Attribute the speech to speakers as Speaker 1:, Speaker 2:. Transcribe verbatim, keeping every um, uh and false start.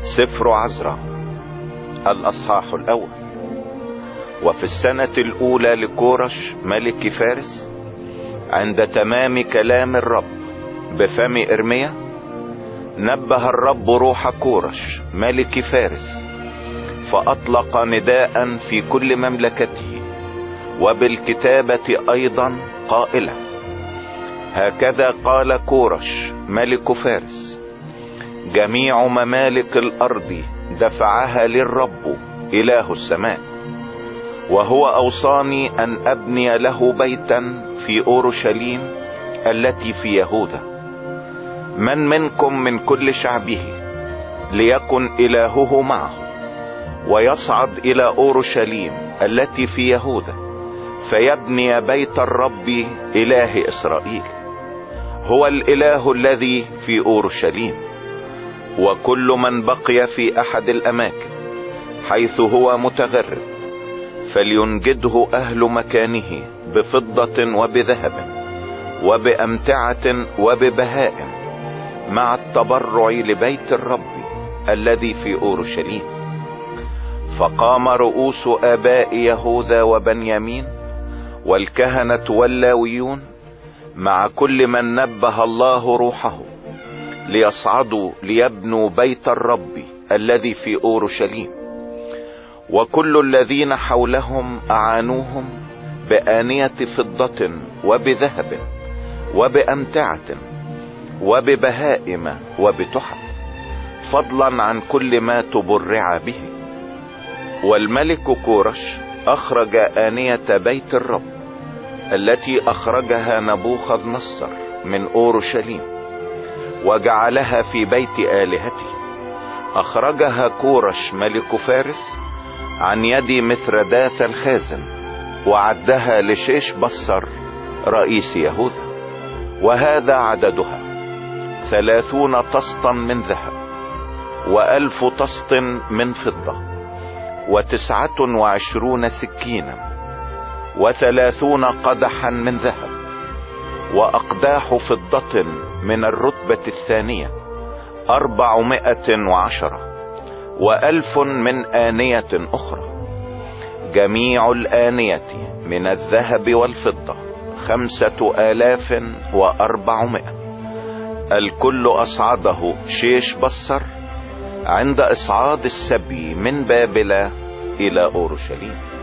Speaker 1: سفر عزرا الاصحاح الاول. وفي السنة الاولى لكورش ملك فارس، عند تمام كلام الرب بفم ارميا، نبه الرب روح كورش ملك فارس، فاطلق نداء في كل مملكته وبالكتابة ايضا قائلا: هكذا قال كورش ملك فارس: جميع ممالك الارض دفعها للرب اله السماء، وهو اوصاني ان ابني له بيتا في اورشليم التي في يهوذا. من منكم من كل شعبه ليكن الهه معه، ويصعد الى اورشليم التي في يهوذا، فيبني بيت الرب اله اسرائيل. هو الاله الذي في اورشليم. وكل من بقي في احد الاماكن حيث هو متغرب، فلينجده اهل مكانه بفضة وبذهب وبامتعة وببهائم، مع التبرع لبيت الرب الذي في اورشليم. فقام رؤوس اباء يهوذا وبنيامين والكهنة واللاويون مع كل من نبه الله روحه، ليصعدوا ليبنوا بيت الرب الذي في اورشليم. وكل الذين حولهم اعانوهم بآنية فضة وبذهب وبأمتعة وببهائم وبتحف، فضلا عن كل ما تبرع به. والملك كورش اخرج آنية بيت الرب التي اخرجها نبوخذ نصر من اورشليم، وجعلها في بيت آلهته. اخرجها كورش ملك فارس عن يد مثرداث الخازن، وعدها لشيش بصر رئيس يهوذا. وهذا عددها: ثلاثون طسطا من ذهب، والف طسط من فضة، وتسعة وعشرون سكينا، وثلاثون قدحا من ذهب، واقداح فضة من الرتبة الثانية اربعمائة وعشرة، والف من آنية اخرى. جميع الآنية من الذهب والفضة خمسة الاف واربعمائة. الكل اصعده شيش بصر عند اصعاد السبي من بابل الى اورشليم.